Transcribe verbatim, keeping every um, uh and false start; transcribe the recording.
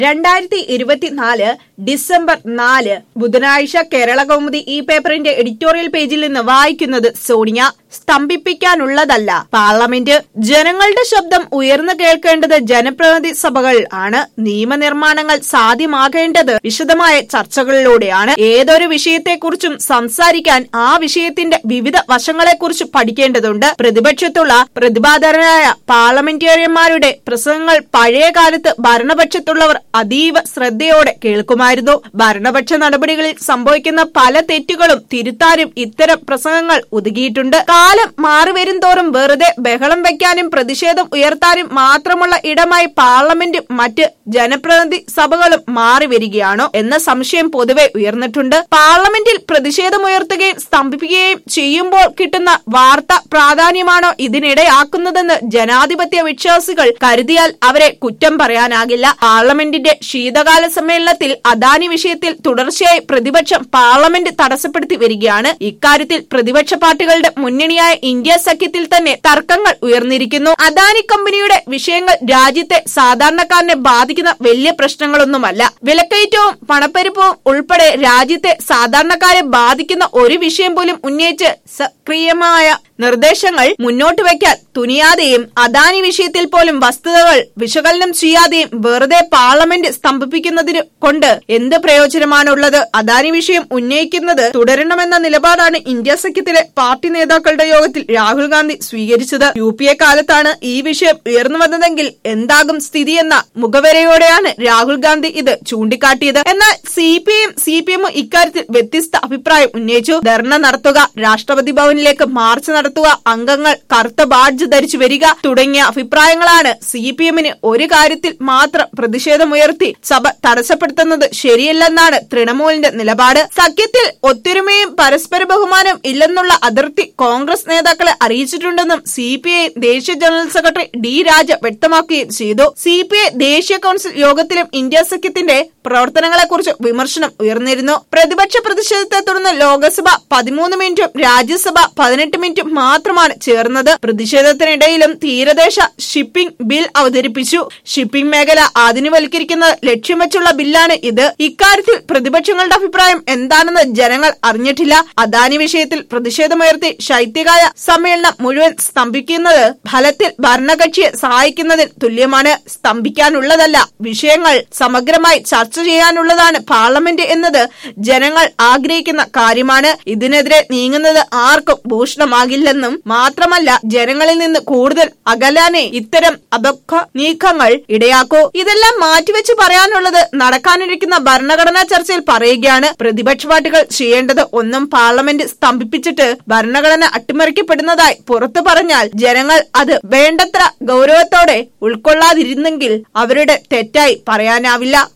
രണ്ടായിരത്തി ഇരുപത്തിനാല് ഡിസംബർ നാല് ബുധനാഴ്ച കേരള കൗമുദി ഈ പേപ്പറിന്റെ എഡിറ്റോറിയൽ പേജിൽ നിന്ന് വായിക്കുന്നത് സോണിയ. സ്തംഭിപ്പിക്കാനുള്ളതല്ല പാർലമെന്റ്. ജനങ്ങളുടെ ശബ്ദം ഉയർന്നു കേൾക്കേണ്ടത് ജനപ്രതിനിധി സഭകൾ ആണ്. നിയമനിർമ്മാണങ്ങൾ സാധ്യമാകേണ്ടത് വിശദമായ ചർച്ചകളിലൂടെയാണ്. ഏതൊരു വിഷയത്തെക്കുറിച്ചും സംസാരിക്കാൻ ആ വിഷയത്തിന്റെ വിവിധ വശങ്ങളെക്കുറിച്ച് പഠിക്കേണ്ടതുണ്ട്. പ്രതിപക്ഷത്തുള്ള പ്രതിഭാധരനായ പാർലമെന്റേറിയന്മാരുടെ പ്രസംഗങ്ങൾ പഴയ കാലത്ത് ഭരണപക്ഷത്തുള്ളവർ അതീവ ശ്രദ്ധയോടെ കേൾക്കുമായിരുന്നു. ഭരണപക്ഷ നടപടികളിൽ സംഭവിക്കുന്ന പല തെറ്റുകളും തിരുത്താനും ഇത്തരം പ്രസംഗങ്ങൾ ഉതകിയിട്ടുണ്ട്. കാലം മാറിവരും തോറും വെറുതെ ബഹളം വയ്ക്കാനും പ്രതിഷേധം ഉയർത്താനും മാത്രമുള്ള ഇടമായി പാർലമെന്റും മറ്റ് ജനപ്രതിനിധി സഭകളും മാറി വരികയാണോ എന്ന സംശയം പൊതുവെ ഉയർന്നിട്ടുണ്ട്. പാർലമെന്റിൽ പ്രതിഷേധമുയർത്തുകയും സ്തംഭിപ്പിക്കുകയും ചെയ്യുമ്പോൾ കിട്ടുന്ന വാർത്ത പ്രാധാന്യമാണോ ഇതിനിടയാക്കുന്നതെന്ന് ജനാധിപത്യ വിശ്വാസികൾ കരുതിയാൽ അവരെ കുറ്റം പറയാനാകില്ല. പാർലമെന്റിന്റെ ശീതകാല സമ്മേളനത്തിൽ അദാനി വിഷയത്തിൽ തുടർച്ചയായി പ്രതിപക്ഷം പാർലമെന്റ് തടസ്സപ്പെടുത്തി വരികയാണ്. ഇക്കാര്യത്തിൽ പ്രതിപക്ഷ പാർട്ടികളുടെ മുന്നണിയായ ഇന്ത്യ സഖ്യത്തിൽ തന്നെ തർക്കങ്ങൾ ഉയർന്നിരിക്കുന്നു. അദാനി കമ്പനിയുടെ വിഷയങ്ങൾ രാജ്യത്തെ സാധാരണക്കാരനെ ബാധിക്കുന്ന വലിയ പ്രശ്നങ്ങളൊന്നുമല്ല. വിലക്കയറ്റവും പണപ്പെരുപ്പവും ഉൾപ്പെടെ രാജ്യത്തെ സാധാരണക്കാരെ ബാധിക്കുന്ന ഒരു വിഷയം പോലും ഉന്നയിച്ച് സക്രിയമായ നിർദ്ദേശങ്ങൾ മുന്നോട്ട് വയ്ക്കാൻ തുനിയാതെയും അദാനി വിഷയത്തിൽ പോലും വസ്തുതകൾ വിശകലനം ചെയ്യാതെയും വെറുതെ പാർലമെന്റ് സ്തംഭിപ്പിക്കുന്നതിന് കൊണ്ട് എന്ത് പ്രയോജനമാണുള്ളത്? അദാനി വിഷയം ഉന്നയിക്കുന്നത് തുടരണമെന്ന നിലപാടാണ് ഇന്ത്യ സഖ്യത്തിലെ പാർട്ടി നേതാക്കളുടെ യോഗത്തിൽ രാഹുൽ ഗാന്ധി സ്വീകരിച്ചത്. യു പി എ കാലത്താണ് ഈ വിഷയം ഉയർന്നു വന്നതെങ്കിൽ എന്താകും സ്ഥിതിയെന്ന മുഖവരയോടെയാണ് രാഹുൽ ഗാന്ധി ഇത് ചൂണ്ടിക്കാട്ടിയത്. എന്നാൽ സി പി ഐയും സി പി എമ്മും ഇക്കാര്യത്തിൽ വ്യത്യസ്ത അഭിപ്രായം ഉന്നയിച്ചു. ധർണ നടത്തുക, രാഷ്ട്രപതി ഭവനിലേക്ക് മാർച്ച് നടത്തുക, അംഗങ്ങൾ കറുത്ത ബാഡ്ജ് ധരിച്ചു വരിക തുടങ്ങിയ അഭിപ്രായങ്ങളാണ്. സി പി എമ്മിന് ഒരു കാര്യത്തിൽ മാത്രം പ്രതിഷേധമുയർത്തി സഭ തടസ്സപ്പെടുത്തുന്നത് ശരിയല്ലെന്നാണ് തൃണമൂലിന്റെ നിലപാട്. സഖ്യത്തിൽ ഒത്തൊരുമയും പരസ്പര ബഹുമാനവും ഇല്ലെന്നുള്ള അതിർത്തി കോൺഗ്രസ് നേതാക്കളെ അറിയിച്ചിട്ടുണ്ടെന്നും സി പി ഐ ദേശീയ ജനറൽ സെക്രട്ടറി ഡി രാജ വ്യക്തമാക്കുകയും ചെയ്തു. സി പി ഐ ദേശീയ കൌൺസിൽ യോഗത്തിലും ഇന്ത്യ സഖ്യത്തിന്റെ പ്രവർത്തനങ്ങളെക്കുറിച്ച് വിമർശനം ഉയർന്നിരുന്നു. പ്രതിപക്ഷ പ്രതിഷേധത്തെ തുടർന്ന് ലോക്സഭ പതിമൂന്ന് മിനിറ്റും രാജ്യസഭ പതിനെട്ട് മിനിറ്റും മാത്രമാണ് ചേർന്നത്. പ്രതിഷേധത്തിനിടയിലും തീരദേശ ഷിപ്പിംഗ് ബിൽ അവതരിപ്പിച്ചു. ഷിപ്പിംഗ് മേഖല ആധുനികവൽക്കരിക്കുന്നത് ലക്ഷ്യം വെച്ചുള്ള ബില്ലാണ് ഇത്. ഇക്കാര്യത്തിൽ പ്രതിപക്ഷങ്ങളുടെ അഭിപ്രായം എന്താണെന്ന് ജനങ്ങൾ അറിഞ്ഞിട്ടില്ല. അദാനി വിഷയത്തിൽ പ്രതിഷേധമുയർത്തി ശൈത്യകാല സമ്മേളനം മുഴുവൻ സ്തംഭിക്കുന്നത് ഫലത്തിൽ ഭരണകക്ഷിയെ സഹായിക്കുന്നതിന് തുല്യമാണ്. സ്തംഭിക്കാനുള്ളതല്ല, വിഷയങ്ങൾ സമഗ്രമായി ചർച്ച ചെയ്യാനുള്ളതാണ് പാർലമെന്റ് എന്നത് ജനങ്ങൾ ആഗ്രഹിക്കുന്ന കാര്യമാണ്. ഇതിനെതിരെ നീങ്ങുന്നത് ആർക്കും ഭൂഷണമാകില്ലെന്നും മാത്രമല്ല ജനങ്ങളിൽ നിന്ന് കൂടുതൽ അകലാനേ ഇത്തരം അപക്വ നീക്കങ്ങൾ ഇടയാക്കൂ. ഇതെല്ലാം മാറ്റിവെച്ച് പറയാനുള്ളത് നടക്കാനിരിക്കുന്ന ഭരണഘടനാ ചർച്ചയിൽ പറയുകയാണ്. പ്രതിപക്ഷ പാർട്ടികൾ ചെയ്യേണ്ടത് ഒന്നും പാർലമെന്റ് സ്തംഭിപ്പിച്ചിട്ട് ഭരണഘടന അട്ടിമറിക്കപ്പെടുന്നതായി പുറത്തു പറഞ്ഞാൽ ജനങ്ങൾ അത് വേണ്ടത്ര ഗൗരവത്തോടെ ഉൾക്കൊള്ളാതിരുന്നെങ്കിൽ അവരുടെ തെറ്റായി പറയാനാവില്ല.